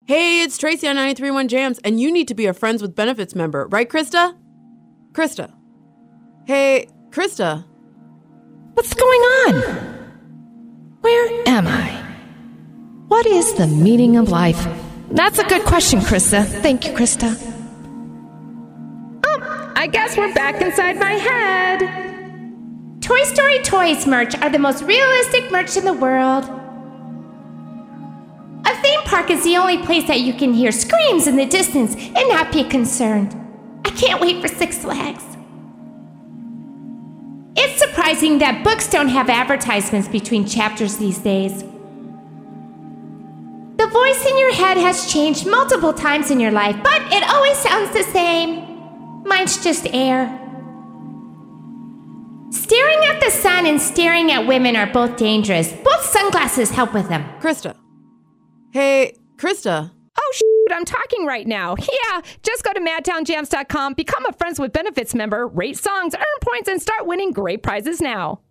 Hey, it's Tracy on 93.1 Jams, and you need to be a Friends with Benefits member, right, Krista? Krista. Hey, Krista. What's going on? Where am I? What is the meaning of life? That's a good question, Krista. Thank you, Krista. Oh, I guess we're back inside my head. Toy Story Toys merch are the most realistic merch in the world. A theme park is the only place that you can hear screams in the distance and not be concerned. I can't wait for Six Flags. It's surprising that books don't have advertisements between chapters these days. The voice in your head has changed multiple times in your life, but it always sounds the same. Mine's just air. Staring at the sun and staring at women are both dangerous. Both sunglasses help with them. Krista. Hey, Krista. Oh, shoot, I'm talking right now. Yeah, just go to madtownjams.com, become a Friends with Benefits member, rate songs, earn points, and start winning great prizes now.